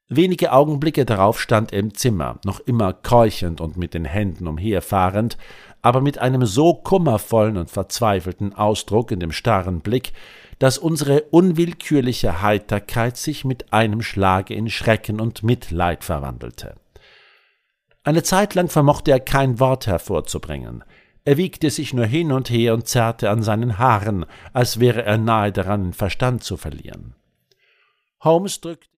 Wenige Augenblicke darauf stand er im Zimmer, noch immer keuchend und mit den Händen umherfahrend, aber mit einem so kummervollen und verzweifelten Ausdruck in dem starren Blick, dass unsere unwillkürliche Heiterkeit sich mit einem Schlage in Schrecken und Mitleid verwandelte. Eine Zeit lang vermochte er kein Wort hervorzubringen. Er wiegte sich nur hin und her und zerrte an seinen Haaren, als wäre er nahe daran, den Verstand zu verlieren. Holmes drückte